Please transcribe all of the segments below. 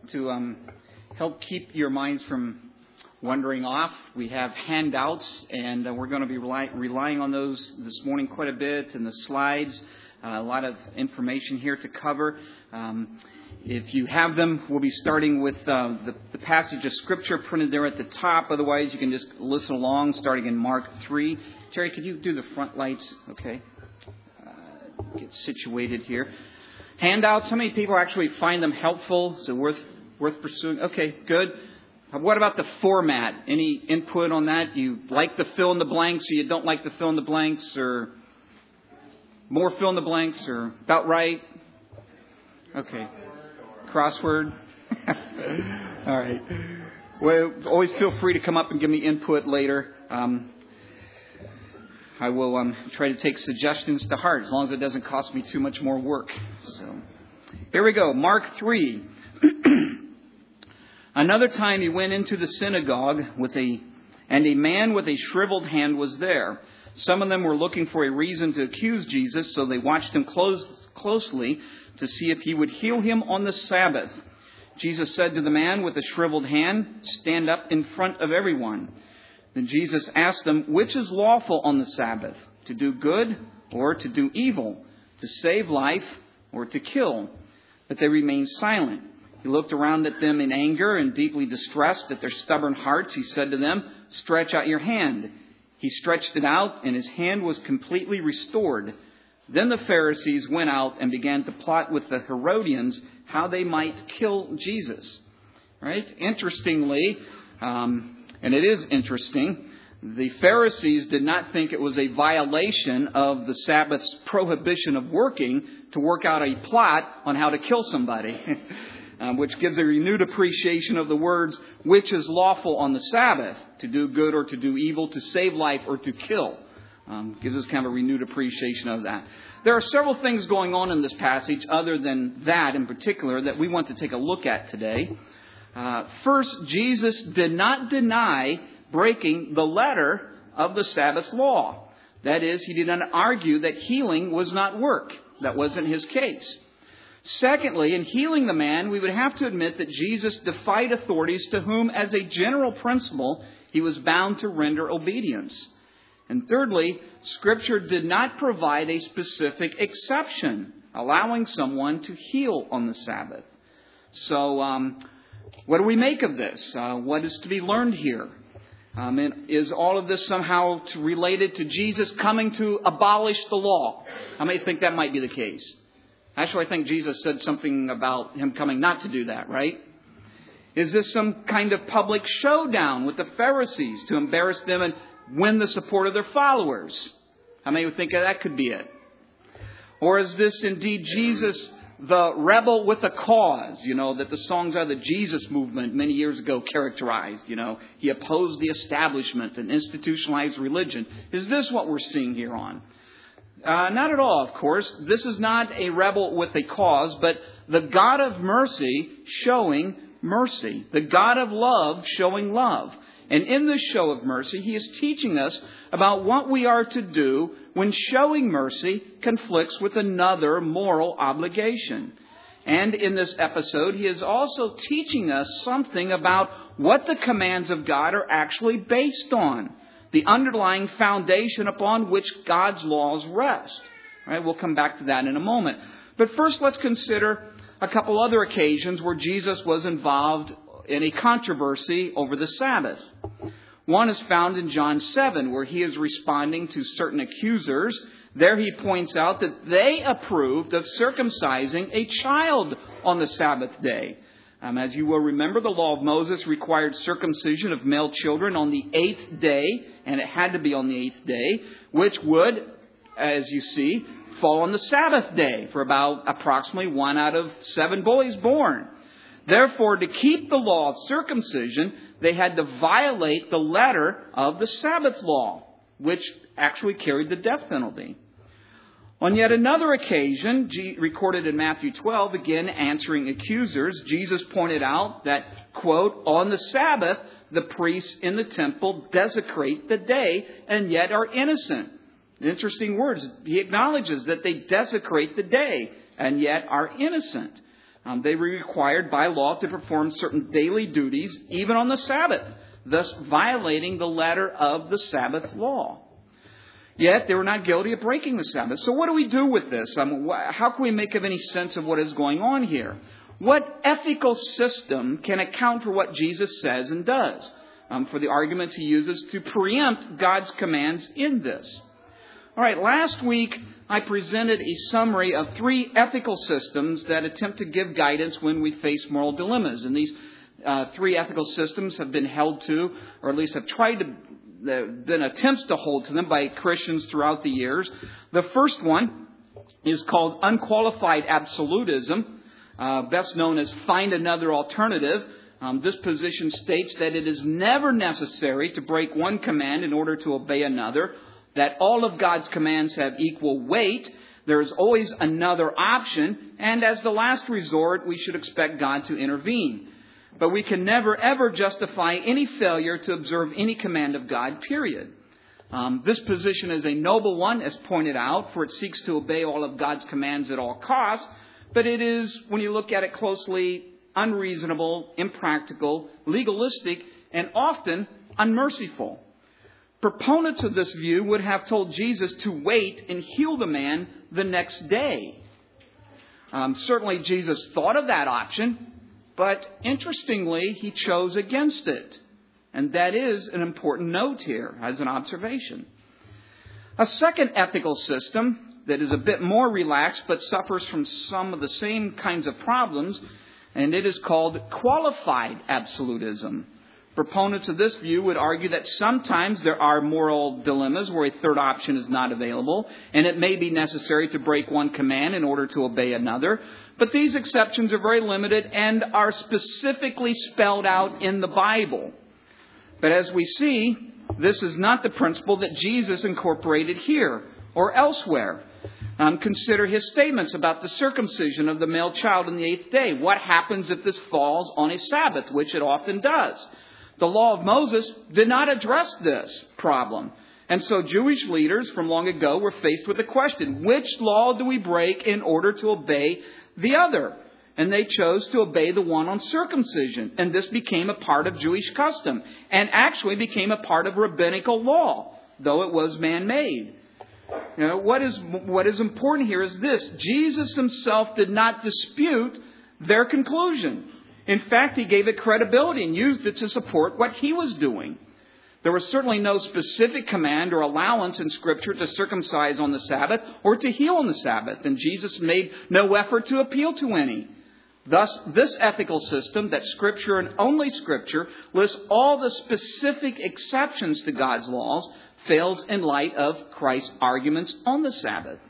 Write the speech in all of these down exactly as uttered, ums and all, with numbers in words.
to um, help keep your minds from wandering off, we have handouts, and uh, we're going to be rely- relying on those this morning quite a bit, and the slides, uh, a lot of information here to cover. Um, if you have them, we'll be starting with uh, the, the passage of Scripture printed there at the top. Otherwise, you can just listen along, starting in Mark three. Terry, could you do the front lights? Okay. Uh, get situated here. Handouts, how many people actually find them helpful? Is it worth worth pursuing? Okay, good. What about the format? Any input on that? You like the fill in the blanks, or you don't like the fill in the blanks, or more fill in the blanks, or about right? Okay. Crossword? All right. Well, always feel free to come up and give me input later. Um, I will um, try to take suggestions to heart as long as it doesn't cost me too much more work. So, here we go. Mark three. Another time he went into the synagogue with a, and a man with a shriveled hand was there. Some of them were looking for a reason to accuse Jesus, so they watched him close, closely to see if he would heal him on the Sabbath. Jesus said to the man with the shriveled hand, "Stand up in front of everyone." Then Jesus asked them, "Which is lawful on the Sabbath, to do good or to do evil, to save life or to kill?" But they remained silent. He looked around at them in anger and deeply distressed at their stubborn hearts. He said to them, "Stretch out your hand." He stretched it out, and his hand was completely restored. Then the Pharisees went out and began to plot with the Herodians how they might kill Jesus. Right? Interestingly, um, and it is interesting, the Pharisees did not think it was a violation of the Sabbath's prohibition of working to work out a plot on how to kill somebody, um, which gives a renewed appreciation of the words, "which is lawful on the Sabbath, to do good or to do evil, to save life or to kill." Um, gives us kind of a renewed appreciation of that. There are several things going on in this passage other than that in particular that we want to take a look at today. Uh, first, Jesus did not deny breaking the letter of the Sabbath law. That is, he did not argue that healing was not work. That wasn't his case. Secondly, in healing the man, we would have to admit that Jesus defied authorities to whom, as a general principle, he was bound to render obedience. And thirdly, Scripture did not provide a specific exception, allowing someone to heal on the Sabbath. So, um, what do we make of this? Uh, what is to be learned here? Um, and is all of this somehow to, related to Jesus coming to abolish the law? How many think that might be the case? Actually, I think Jesus said something about him coming not to do that, right? Is this some kind of public showdown with the Pharisees to embarrass them and win the support of their followers? How many would think that could be it? Or is this indeed Jesus, the rebel with a cause, you know, that the songs of the Jesus movement many years ago characterized? You know, he opposed the establishment and institutionalized religion. Is this what we're seeing here on? Uh, not at all, of course. This is not a rebel with a cause, but the God of mercy showing mercy. The God of love showing love. And in this show of mercy, he is teaching us about what we are to do when showing mercy conflicts with another moral obligation. And in this episode, he is also teaching us something about what the commands of God are actually based on, the underlying foundation upon which God's laws rest. All right, we'll come back to that in a moment. But first, let's consider a couple other occasions where Jesus was involved in a controversy over the Sabbath. One is found in John seven, where he is responding to certain accusers. There he points out that they approved of circumcising a child on the Sabbath day. Um, as you will remember, the law of Moses required circumcision of male children on the eighth day, and it had to be on the eighth day, which would, as you see, fall on the Sabbath day for about approximately one out of seven boys born. Therefore, to keep the law of circumcision, they had to violate the letter of the Sabbath law, which actually carried the death penalty. On yet another occasion, recorded in Matthew twelve, again answering accusers, Jesus pointed out that, quote, "On the Sabbath, the priests in the temple desecrate the day and yet are innocent." Interesting words. He acknowledges that they desecrate the day and yet are innocent. Um, they were required by law to perform certain daily duties, even on the Sabbath, thus violating the letter of the Sabbath law. Yet they were not guilty of breaking the Sabbath. So what do we do with this? Um, wh- how can we make of any sense of what is going on here? What ethical system can account for what Jesus says and does? Um, for the arguments he uses to preempt God's commands in this. All right, last week I presented a summary of three ethical systems that attempt to give guidance when we face moral dilemmas. And these uh, three ethical systems have been held to, or at least have tried to, there have been attempts to hold to them by Christians throughout the years. The first one is called unqualified absolutism, uh, best known as find another alternative. Um, this position states that it is never necessary to break one command in order to obey another, that all of God's commands have equal weight. There is always another option, and as the last resort, we should expect God to intervene. But we can never, ever justify any failure to observe any command of God, period. Um, this position is a noble one, as pointed out, for it seeks to obey all of God's commands at all costs, but it is, when you look at it closely, unreasonable, impractical, legalistic, and often unmerciful. Proponents of this view would have told Jesus to wait and heal the man the next day. Um, certainly Jesus thought of that option, but interestingly, he chose against it. And that is an important note here as an observation. A second ethical system that is a bit more relaxed but suffers from some of the same kinds of problems, and it is called qualified absolutism. Proponents of this view would argue that sometimes there are moral dilemmas where a third option is not available, and it may be necessary to break one command in order to obey another. But these exceptions are very limited and are specifically spelled out in the Bible. But as we see, this is not the principle that Jesus incorporated here or elsewhere. Um, consider his statements about the circumcision of the male child on the eighth day. What happens if this falls on a Sabbath, which it often does? The law of Moses did not address this problem. And so Jewish leaders from long ago were faced with the question, which law do we break in order to obey the other? And they chose to obey the one on circumcision. And this became a part of Jewish custom and actually became a part of rabbinical law, though it was man-made. You know, what is, what is important here is this. Jesus himself did not dispute their conclusion. In fact, he gave it credibility and used it to support what he was doing. There was certainly no specific command or allowance in Scripture to circumcise on the Sabbath or to heal on the Sabbath, and Jesus made no effort to appeal to any. Thus, this ethical system that Scripture and only Scripture lists all the specific exceptions to God's laws fails in light of Christ's arguments on the Sabbath.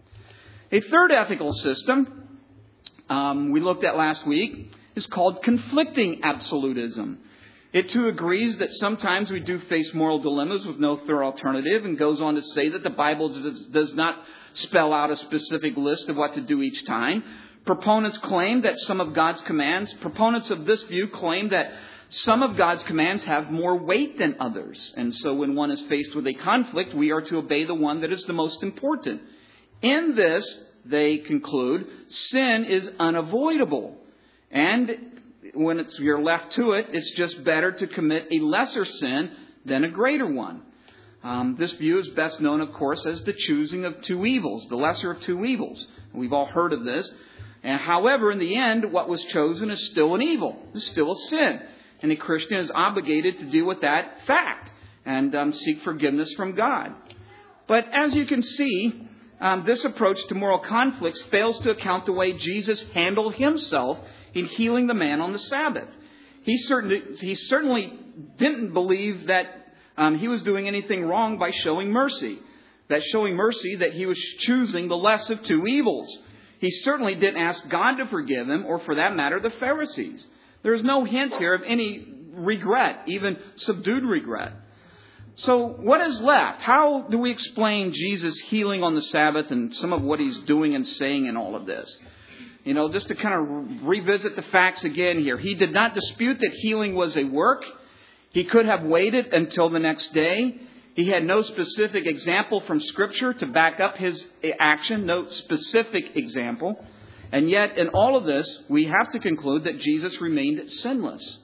A third ethical system um, we looked at last week is called conflicting absolutism. It too agrees that sometimes we do face moral dilemmas with no third alternative, and goes on to say that the Bible does, does not spell out a specific list of what to do each time. Proponents claim that some of God's commands, proponents of this view claim that some of God's commands have more weight than others. And so when one is faced with a conflict, we are to obey the one that is the most important. In this, they conclude, sin is unavoidable. And when it's, you're left to it, it's just better to commit a lesser sin than a greater one. Um, this view is best known, of course, as the choosing of two evils, the lesser of two evils. We've all heard of this. And however, in the end, what was chosen is still an evil. It's still a sin. And a Christian is obligated to deal with that fact and um, seek forgiveness from God. But as you can see, um, this approach to moral conflicts fails to account the way Jesus handled himself in healing the man on the Sabbath. He certainly, he certainly didn't believe that um, he was doing anything wrong by showing mercy. That showing mercy, that he was choosing the less of two evils. He certainly didn't ask God to forgive him, or for that matter, the Pharisees. There is no hint here of any regret, even subdued regret. So what is left? How do we explain Jesus healing on the Sabbath and some of what he's doing and saying in all of this? You know, just to kind of revisit the facts again here. He did not dispute that healing was a work. He could have waited until the next day. He had no specific example from Scripture to back up his action, no specific example. And yet, in all of this, we have to conclude that Jesus remained sinless.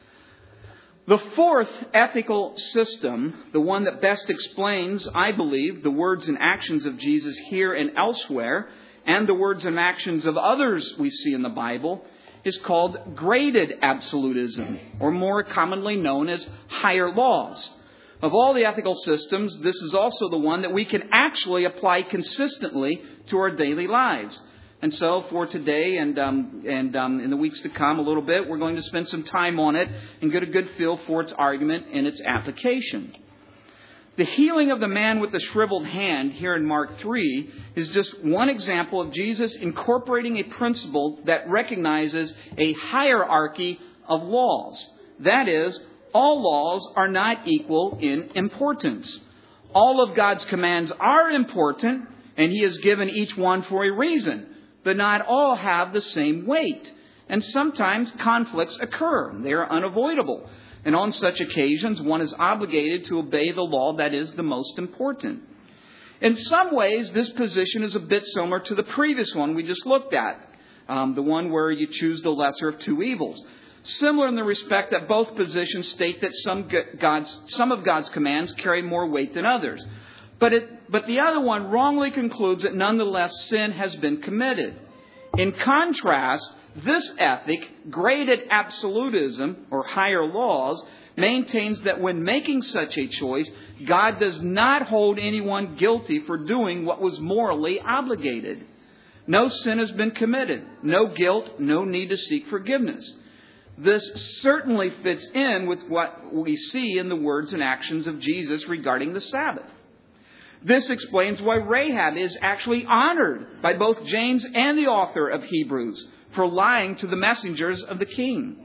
The fourth ethical system, the one that best explains, I believe, the words and actions of Jesus here and elsewhere, and the words and actions of others we see in the Bible, is called graded absolutism, or more commonly known as higher laws. Of all the ethical systems, this is also the one that we can actually apply consistently to our daily lives. And so for today and um, and um, in the weeks to come a little bit, we're going to spend some time on it and get a good feel for its argument and its application. The healing of the man with the shriveled hand here in Mark three is just one example of Jesus incorporating a principle that recognizes a hierarchy of laws. That is, all laws are not equal in importance. All of God's commands are important, and He has given each one for a reason. But not all have the same weight. And sometimes conflicts occur. They are unavoidable. And on such occasions, one is obligated to obey the law that is the most important. In some ways, this position is a bit similar to the previous one we just looked at. Um, the one where you choose the lesser of two evils. Similar in the respect that both positions state that some God's, some of God's commands carry more weight than others. But it, but the other one wrongly concludes that nonetheless sin has been committed. In contrast, this ethic, graded absolutism, or higher laws, maintains that when making such a choice, God does not hold anyone guilty for doing what was morally obligated. No sin has been committed. No guilt, no need to seek forgiveness. This certainly fits in with what we see in the words and actions of Jesus regarding the Sabbath. This explains why Rahab is actually honored by both James and the author of Hebrews for lying to the messengers of the king.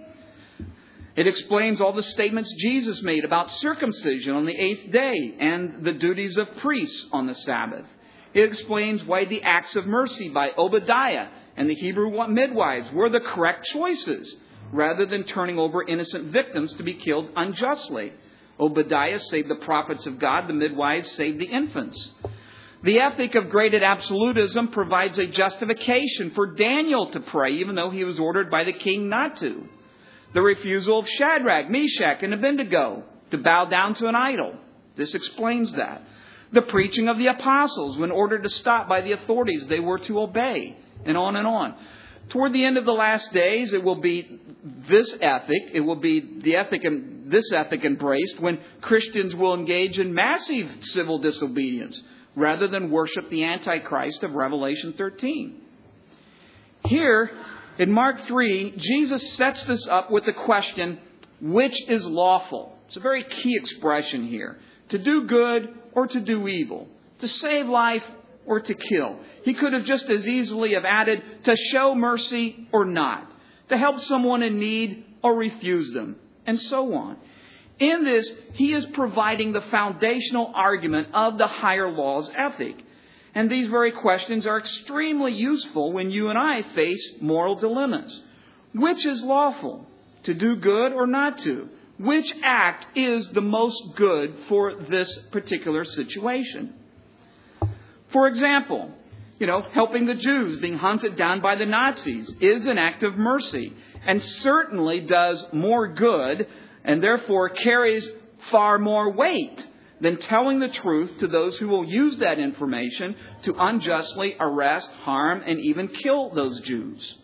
It explains all the statements Jesus made about circumcision on the eighth day and the duties of priests on the Sabbath. It explains why the acts of mercy by Obadiah and the Hebrew midwives were the correct choices, rather than turning over innocent victims to be killed unjustly. Obadiah saved the prophets of God. The midwives saved the infants. The ethic of graded absolutism provides a justification for Daniel to pray, even though he was ordered by the king not to. The refusal of Shadrach, Meshach, and Abednego to bow down to an idol. This explains that. The preaching of the apostles when ordered to stop by the authorities they were to obey, and on and on. Toward the end of the last days, it will be this ethic, it will be the ethic and this ethic embraced when Christians will engage in massive civil disobedience rather than worship the Antichrist of Revelation thirteen. Here, in Mark three, Jesus sets this up with the question, which is lawful? It's a very key expression here. To do good or to do evil. To save life or to kill. He could have just as easily have added to show mercy or not. To help someone in need or refuse them. And so on. In this, he is providing the foundational argument of the higher laws ethic. And these very questions are extremely useful when you and I face moral dilemmas. Which is lawful? To do good or not to? Which act is the most good for this particular situation? For example, you know, helping the Jews being hunted down by the Nazis is an act of mercy and certainly does more good and therefore carries far more weight than telling the truth to those who will use that information to unjustly arrest, harm, and even kill those Jews.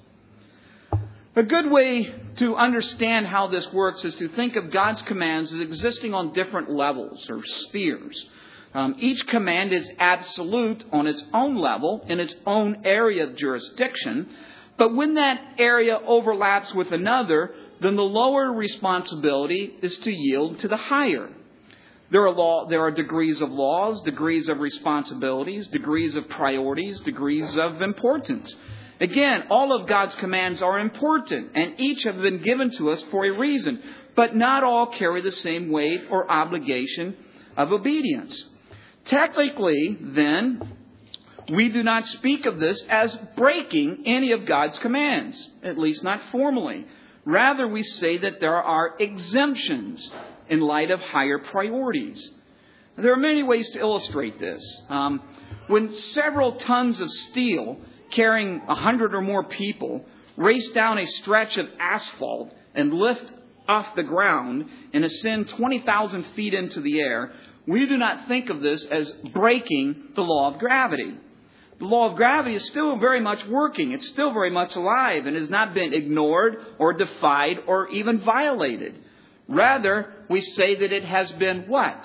A good way to understand how this works is to think of God's commands as existing on different levels or spheres. Um, each command is absolute on its own level, in its own area of jurisdiction. But when that area overlaps with another, then the lower responsibility is to yield to the higher. There are law, there are degrees of laws, degrees of responsibilities, degrees of priorities, degrees of importance. Again, all of God's commands are important, and each have been given to us for a reason. But not all carry the same weight or obligation of obedience. Technically, then, we do not speak of this as breaking any of God's commands, at least not formally. Rather, we say that there are exemptions in light of higher priorities. There are many ways to illustrate this. Um, when several tons of steel carrying a hundred or more people, race down a stretch of asphalt and lift off the ground and ascend twenty thousand feet into the air, we do not think of this as breaking the law of gravity. The law of gravity is still very much working. It's still very much alive and has not been ignored or defied or even violated. Rather, we say that it has been what?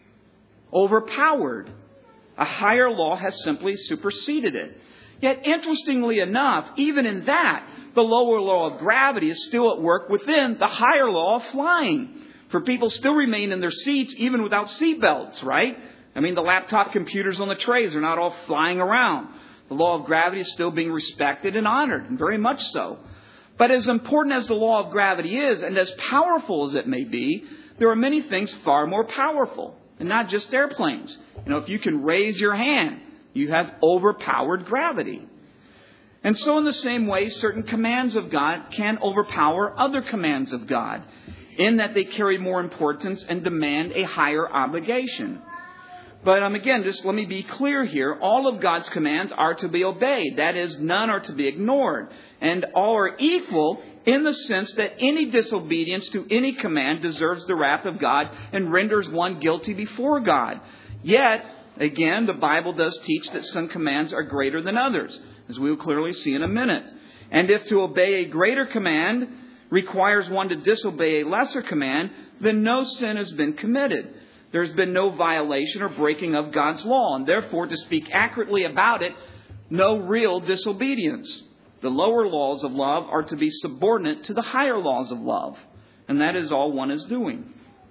Overpowered. A higher law has simply superseded it. Yet, interestingly enough, even in that, the lower law of gravity is still at work within the higher law of flying. For people still remain in their seats even without seat belts, right? I mean, the laptop computers on the trays are not all flying around. The law of gravity is still being respected and honored, and very much so. But as important as the law of gravity is, and as powerful as it may be, there are many things far more powerful, and not just airplanes. You know, if you can raise your hand, you have overpowered gravity. And so in the same way, certain commands of God can overpower other commands of God, in that they carry more importance and demand a higher obligation. But um, again, just let me be clear here. All of God's commands are to be obeyed. That is, none are to be ignored. And all are equal in the sense that any disobedience to any command deserves the wrath of God and renders one guilty before God. Yet, again, the Bible does teach that some commands are greater than others, as we will clearly see in a minute. And if to obey a greater command requires one to disobey a lesser command, then no sin has been committed. There's been no violation or breaking of God's law, and therefore, to speak accurately about it, no real disobedience. The lower laws of love are to be subordinate to the higher laws of love, and that is all one is doing.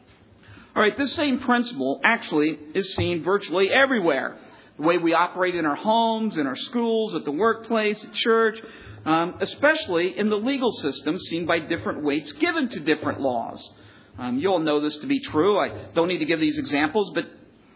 All right, this same principle actually is seen virtually everywhere. The way we operate in our homes, in our schools, at the workplace, at church, um, especially in the legal system, seen by different weights given to different laws. Um, you all know this to be true. I don't need to give these examples, but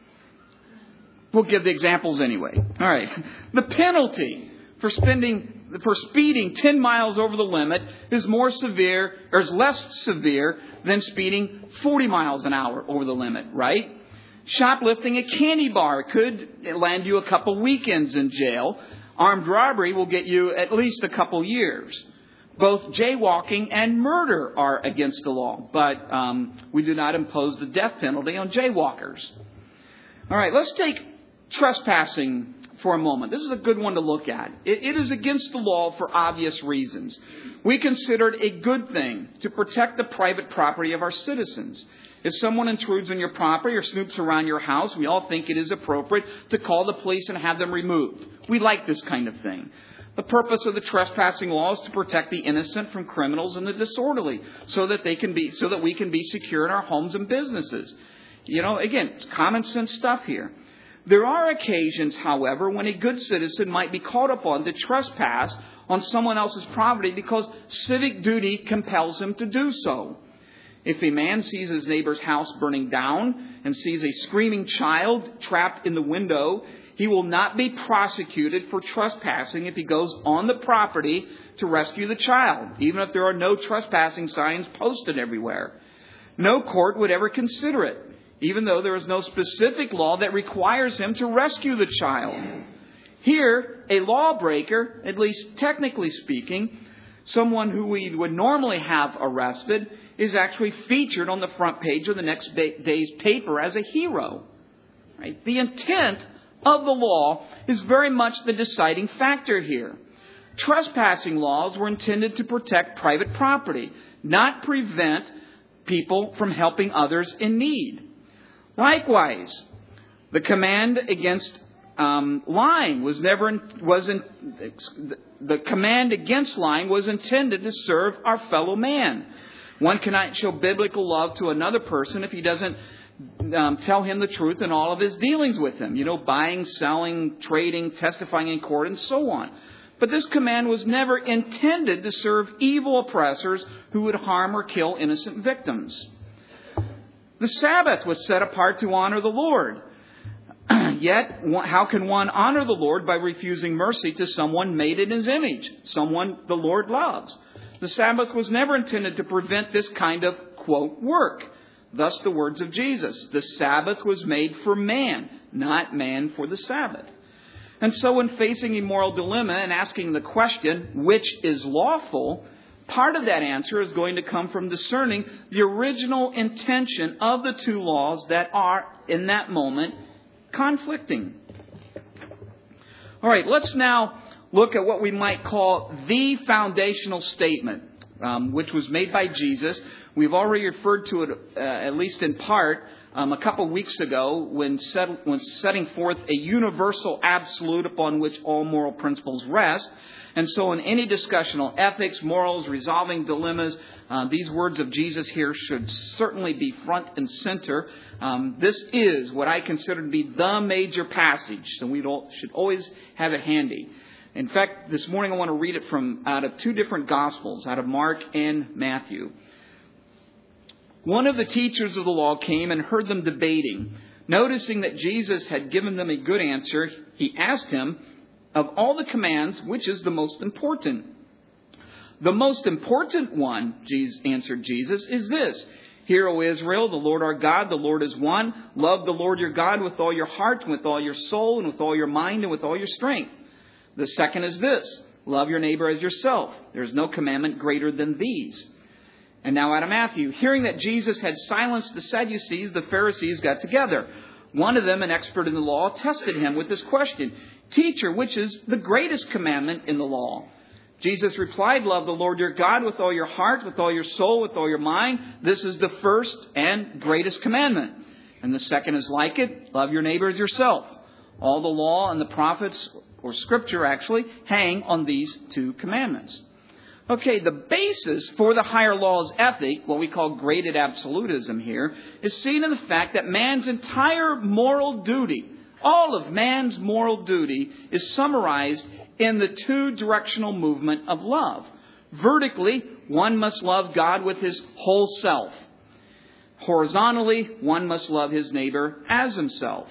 we'll give the examples anyway. All right. The penalty for spending for speeding ten miles over the limit is more severe, or is less severe than speeding forty miles an hour over the limit, right? Shoplifting a candy bar could land you a couple weekends in jail. Armed robbery will get you at least a couple years. Both jaywalking and murder are against the law, but um, we do not impose the death penalty on jaywalkers. All right, let's take trespassing for a moment. This is a good one to look at. It, it is against the law for obvious reasons. We consider it a good thing to protect the private property of our citizens. If someone intrudes on your property or snoops around your house, we all think it is appropriate to call the police and have them removed. We like this kind of thing. The purpose of the trespassing law is to protect the innocent from criminals and the disorderly, so that they can be, so that we can be secure in our homes and businesses. You know, again, it's common sense stuff here. There are occasions, however, when a good citizen might be called upon to trespass on someone else's property because civic duty compels him to do so. If a man sees his neighbor's house burning down and sees a screaming child trapped in the window, he will not be prosecuted for trespassing if he goes on the property to rescue the child, even if there are no trespassing signs posted everywhere. No court would ever consider it, even though there is no specific law that requires him to rescue the child. Here, a lawbreaker, at least technically speaking, someone who we would normally have arrested, is actually featured on the front page of the next day's paper as a hero. Right? The intent of the law is very much the deciding factor here. Trespassing laws were intended to protect private property, not prevent people from helping others in need. Likewise, the command against um, lying was never was in, the command against lying was intended to serve our fellow man. One cannot show biblical love to another person if he doesn't Um, tell him the truth in all of his dealings with him. You know, buying, selling, trading, testifying in court, and so on. But this command was never intended to serve evil oppressors who would harm or kill innocent victims. The Sabbath was set apart to honor the Lord. Yet, how can one honor the Lord by refusing mercy to someone made in His image, someone the Lord loves? The Sabbath was never intended to prevent this kind of, quote, work. Thus the words of Jesus, the Sabbath was made for man, not man for the Sabbath. And so when facing a moral dilemma and asking the question, which is lawful, part of that answer is going to come from discerning the original intention of the two laws that are, in that moment, conflicting. All right, let's now look at what we might call the foundational statement, um, which was made by Jesus. We've already referred to it, uh, at least in part, um, a couple weeks ago when, set, when setting forth a universal absolute upon which all moral principles rest. And so in any discussion on ethics, morals, resolving dilemmas, uh, these words of Jesus here should certainly be front and center. Um, this is what I consider to be the major passage, so we should always have it handy. In fact, this morning I want to read it from out of two different Gospels, out of Mark and Matthew. One of the teachers of the law came and heard them debating. Noticing that Jesus had given them a good answer, he asked him, of all the commands, which is the most important? The most important one, Jesus answered Jesus, is this. Hear, O Israel, the Lord our God, the Lord is one. Love the Lord your God with all your heart, and with all your soul, and with all your mind, and with all your strength. The second is this. Love your neighbor as yourself. There is no commandment greater than these. And now out of Matthew. Hearing that Jesus had silenced the Sadducees, the Pharisees got together. One of them, an expert in the law, tested him with this question. Teacher, which is the greatest commandment in the law? Jesus replied, love the Lord your God with all your heart, with all your soul, with all your mind. This is the first and greatest commandment. And the second is like it. Love your neighbor as yourself. All the law and the prophets, or scripture actually, hang on these two commandments. Okay, the basis for the higher law's ethic, what we call graded absolutism here, is seen in the fact that man's entire moral duty, all of man's moral duty, is summarized in the two-directional movement of love. Vertically, one must love God with his whole self. Horizontally, one must love his neighbor as himself.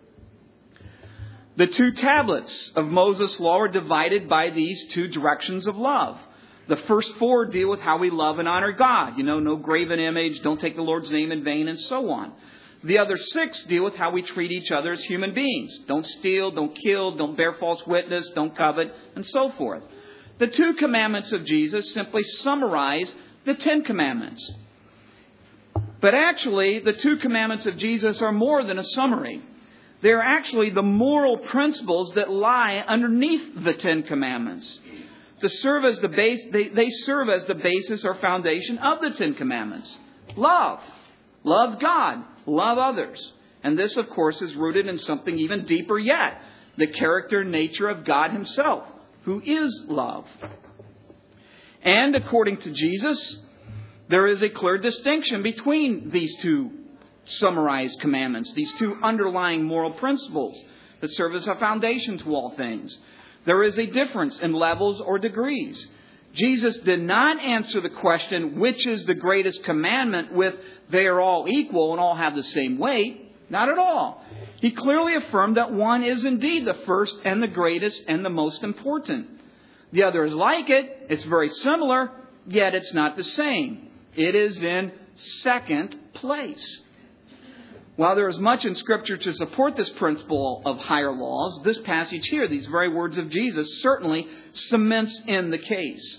The two tablets of Moses' law are divided by these two directions of love. The first four deal with how we love and honor God. You know, no graven image, don't take the Lord's name in vain, and so on. The other six deal with how we treat each other as human beings. Don't steal, don't kill, don't bear false witness, don't covet, and so forth. The two commandments of Jesus simply summarize the Ten Commandments. But actually, the two commandments of Jesus are more than a summary. They're actually the moral principles that lie underneath the Ten Commandments. To serve as the base, they, they serve as the basis or foundation of the Ten Commandments. Love. Love God. Love others. And this, of course, is rooted in something even deeper yet. The character and nature of God himself, who is love. And according to Jesus, there is a clear distinction between these two summarized commandments, these two underlying moral principles that serve as a foundation to all things. There is a difference in levels or degrees. Jesus did not answer the question, which is the greatest commandment, with they are all equal and all have the same weight. Not at all. He clearly affirmed that one is indeed the first and the greatest and the most important. The other is like it. It's very similar, yet it's not the same. It is in second place. While there is much in Scripture to support this principle of higher laws, this passage here, these very words of Jesus, certainly cements in the case.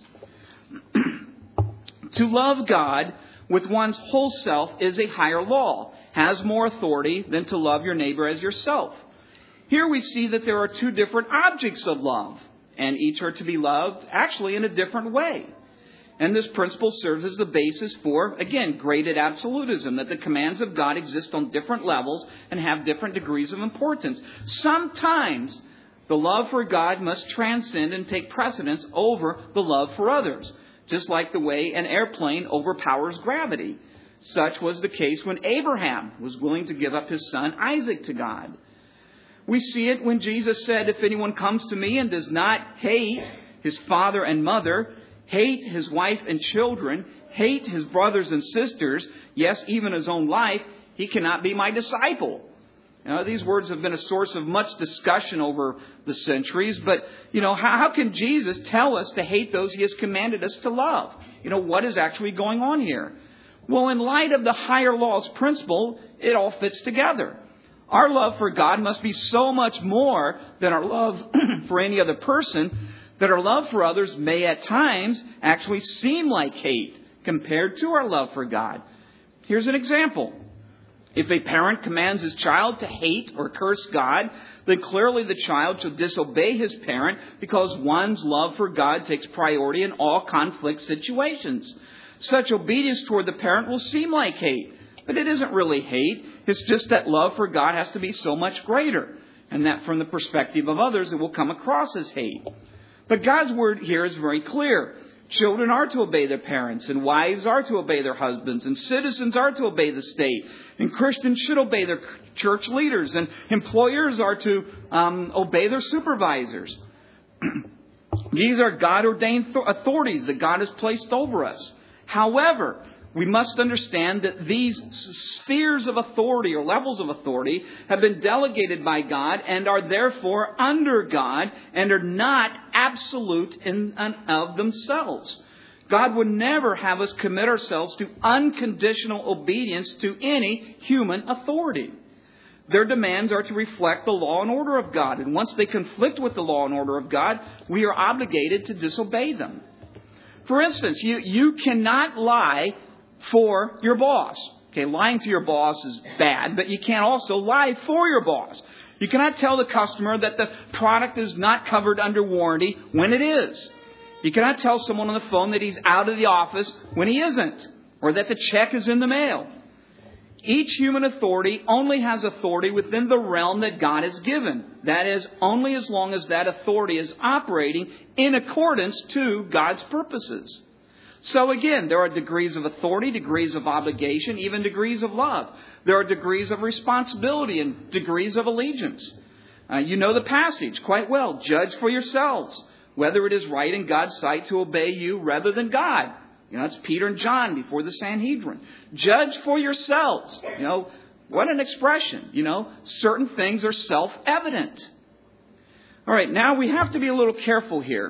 To love God with one's whole self is a higher law, has more authority than to love your neighbor as yourself. Here we see that there are two different objects of love, and each are to be loved actually in a different way. And this principle serves as the basis for, again, graded absolutism, that the commands of God exist on different levels and have different degrees of importance. Sometimes the love for God must transcend and take precedence over the love for others, just like the way an airplane overpowers gravity. Such was the case when Abraham was willing to give up his son Isaac to God. We see it when Jesus said, if anyone comes to me and does not hate his father and mother, hate his wife and children, hate his brothers and sisters, yes, even his own life, he cannot be my disciple. You know, these words have been a source of much discussion over the centuries, but, you know, how, how can Jesus tell us to hate those he has commanded us to love? You know, what is actually going on here? Well, in light of the higher law's principle, it all fits together. Our love for God must be so much more than our love for any other person that our love for others may at times actually seem like hate compared to our love for God. Here's an example. If a parent commands his child to hate or curse God, then clearly the child should disobey his parent because one's love for God takes priority in all conflict situations. Such obedience toward the parent will seem like hate, but it isn't really hate. It's just that love for God has to be so much greater, and that from the perspective of others, it will come across as hate. But God's word here is very clear. Children are to obey their parents, and wives are to obey their husbands, and citizens are to obey the state, and Christians should obey their church leaders, and employers are to um, obey their supervisors. These are God-ordained authorities that God has placed over us. However, we must understand that these spheres of authority or levels of authority have been delegated by God and are therefore under God and are not absolute in and of themselves. God would never have us commit ourselves to unconditional obedience to any human authority. Their demands are to reflect the law and order of God, and once they conflict with the law and order of God, we are obligated to disobey them. For instance, you, you cannot lie for your boss. Okay, lying to your boss is bad, but you can't also lie for your boss. You cannot tell the customer that the product is not covered under warranty when it is. You cannot tell someone on the phone that he's out of the office when he isn't, or that the check is in the mail. Each human authority only has authority within the realm that God has given. That is, only as long as that authority is operating in accordance to God's purposes. So again, there are degrees of authority, degrees of obligation, even degrees of love. There are degrees of responsibility and degrees of allegiance. Uh, you know the passage quite well. Judge for yourselves whether it is right in God's sight to obey you rather than God. You know, that's Peter and John before the Sanhedrin. Judge for yourselves. You know, what an expression. You know, certain things are self-evident. All right, now we have to be a little careful here.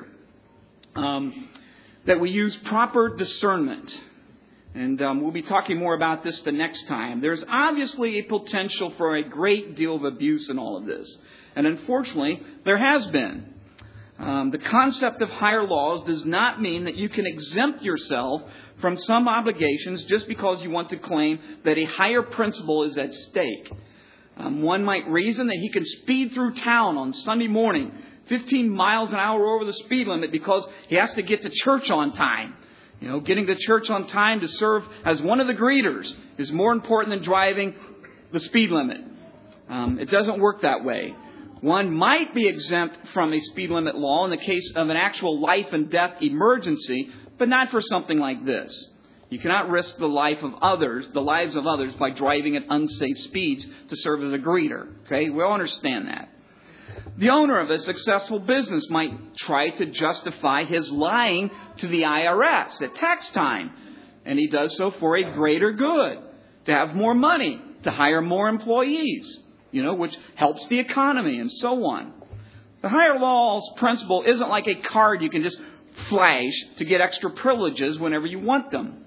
Um, that we use proper discernment. And um, we'll be talking more about this the next time. There's obviously a potential for a great deal of abuse in all of this. And unfortunately, there has been. Um, the concept of higher laws does not mean that you can exempt yourself from some obligations just because you want to claim that a higher principle is at stake. Um, one might reason that he can speed through town on Sunday morning fifteen miles an hour over the speed limit because he has to get to church on time. You know, getting to church on time to serve as one of the greeters is more important than driving the speed limit. Um, it doesn't work that way. One might be exempt from a speed limit law in the case of an actual life and death emergency, but not for something like this. You cannot risk the life of others, the lives of others, by driving at unsafe speeds to serve as a greeter. Okay, we all understand that. The owner of a successful business might try to justify his lying to the I R S at tax time. And he does so for a greater good, to have more money, to hire more employees, you know, which helps the economy and so on. The higher laws principle isn't like a card you can just flash to get extra privileges whenever you want them.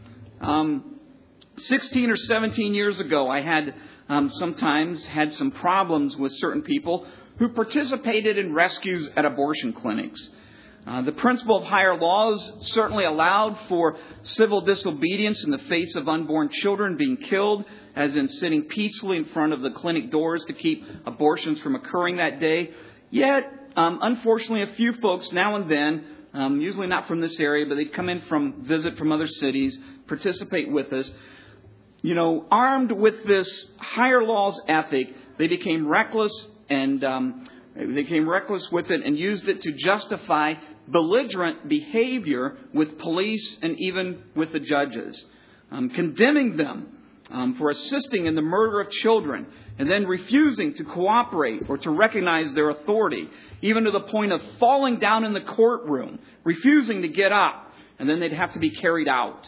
Um, sixteen or seventeen years ago, I had um, sometimes had some problems with certain people who participated in rescues at abortion clinics. Uh, the principle of higher laws certainly allowed for civil disobedience in the face of unborn children being killed, as in sitting peacefully in front of the clinic doors to keep abortions from occurring that day. Yet, um, unfortunately, a few folks now and then, um, usually not from this area, but they come in from visit from other cities, participate with us. You know, armed with this higher laws ethic, they became reckless and um, they became reckless with it and used it to justify belligerent behavior with police and even with the judges, um, condemning them um, for assisting in the murder of children and then refusing to cooperate or to recognize their authority, even to the point of falling down in the courtroom, refusing to get up, and then they'd have to be carried out.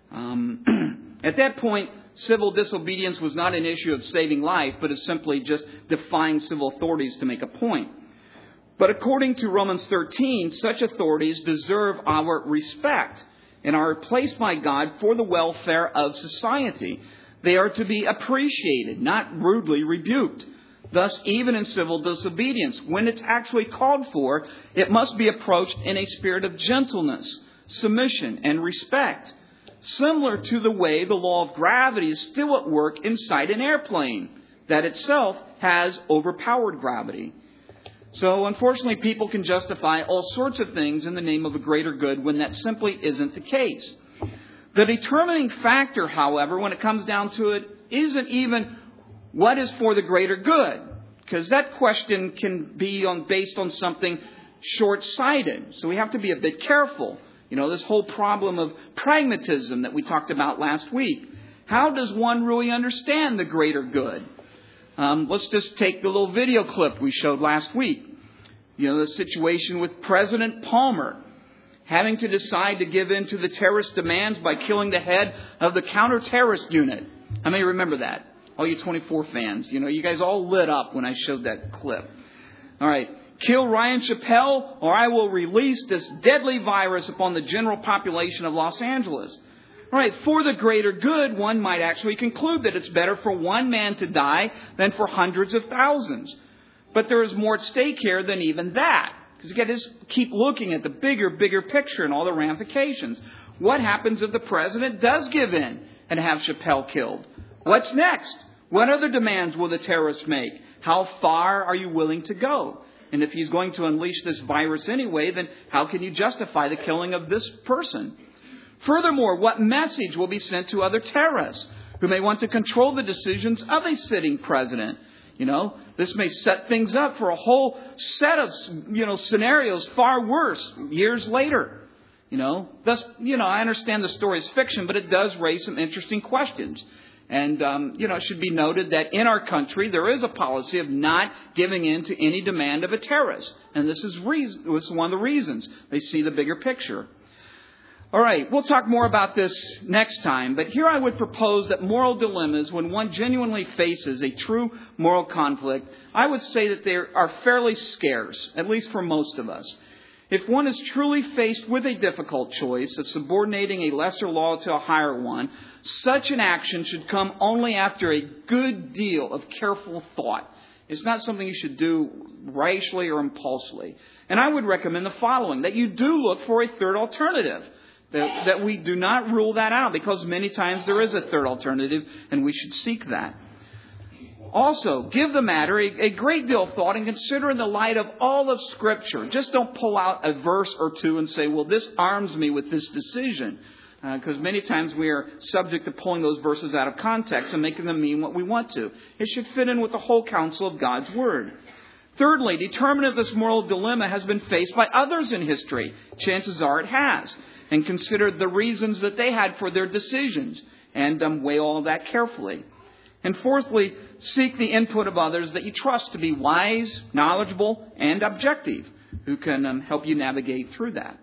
Um, at that point, civil disobedience was not an issue of saving life, but is simply just defying civil authorities to make a point. But according to Romans thirteen, such authorities deserve our respect and are placed by God for the welfare of society. They are to be appreciated, not rudely rebuked. Thus, even in civil disobedience, when it's actually called for, it must be approached in a spirit of gentleness, submission, and respect. Similar to the way the law of gravity is still at work inside an airplane that itself has overpowered gravity. So, unfortunately, people can justify all sorts of things in the name of a greater good when that simply isn't the case. The determining factor, however, when it comes down to it, isn't even what is for the greater good, because that question can be on, based on something short-sighted. So we have to be a bit careful. You know, this whole problem of pragmatism that we talked about last week. How does one really understand the greater good? Um, let's just take the little video clip we showed last week. You know, the situation with President Palmer having to decide to give in to the terrorist demands by killing the head of the counter-terrorist unit. How many remember that? All you twenty-four fans. You know, you guys all lit up when I showed that clip. All right. Kill Ryan Chappelle, or I will release this deadly virus upon the general population of Los Angeles. All right. For the greater good, one might actually conclude that it's better for one man to die than for hundreds of thousands. But there is more at stake here than even that. Because you got to just keep looking at the bigger, bigger picture and all the ramifications. What happens if the president does give in and have Chappelle killed? What's next? What other demands will the terrorists make? How far are you willing to go? And if he's going to unleash this virus anyway, then how can you justify the killing of this person? Furthermore, what message will be sent to other terrorists who may want to control the decisions of a sitting president? You know, this may set things up for a whole set of, you know, scenarios far worse years later. You know, thus, you know, I understand the story is fiction, but it does raise some interesting questions. And, um, you know, it should be noted that in our country, there is a policy of not giving in to any demand of a terrorist. And this is, reason, this is one of the reasons. They see the bigger picture. All right, we'll talk more about this next time. But here I would propose that moral dilemmas, when one genuinely faces a true moral conflict, I would say that they are fairly scarce, at least for most of us. If one is truly faced with a difficult choice of subordinating a lesser law to a higher one, such an action should come only after a good deal of careful thought. It's not something you should do rashly or impulsively. And I would recommend the following, that you do look for a third alternative, that, that we do not rule that out, because many times there is a third alternative, and we should seek that. Also, give the matter a, a great deal of thought and consider in the light of all of Scripture. Just don't pull out a verse or two and say, well, this arms me with this decision. Because uh, many times we are subject to pulling those verses out of context and making them mean what we want to. It should fit in with the whole counsel of God's Word. Thirdly, determine if this moral dilemma has been faced by others in history. Chances are it has. And consider the reasons that they had for their decisions. And um, weigh all of that carefully. And fourthly, seek the input of others that you trust to be wise, knowledgeable, and objective, who can um, help you navigate through that.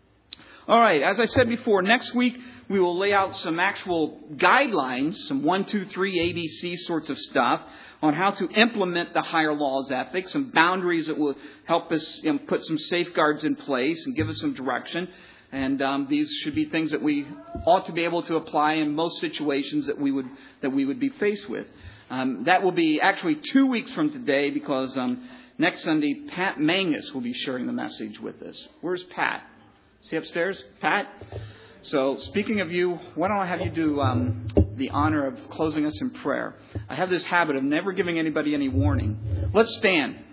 All right, as I said before, next week we will lay out some actual guidelines, some one, two, three A B C sorts of stuff on how to implement the higher laws ethics, some boundaries that will help us, you know, put some safeguards in place and give us some direction. And um, these should be things that we ought to be able to apply in most situations that we would that we would be faced with. Um, that will be actually two weeks from today, because um, next Sunday Pat Mangus will be sharing the message with us. Where's Pat? Is he upstairs? Pat? So speaking of you, why don't I have you do um, the honor of closing us in prayer? I have this habit of never giving anybody any warning. Let's stand.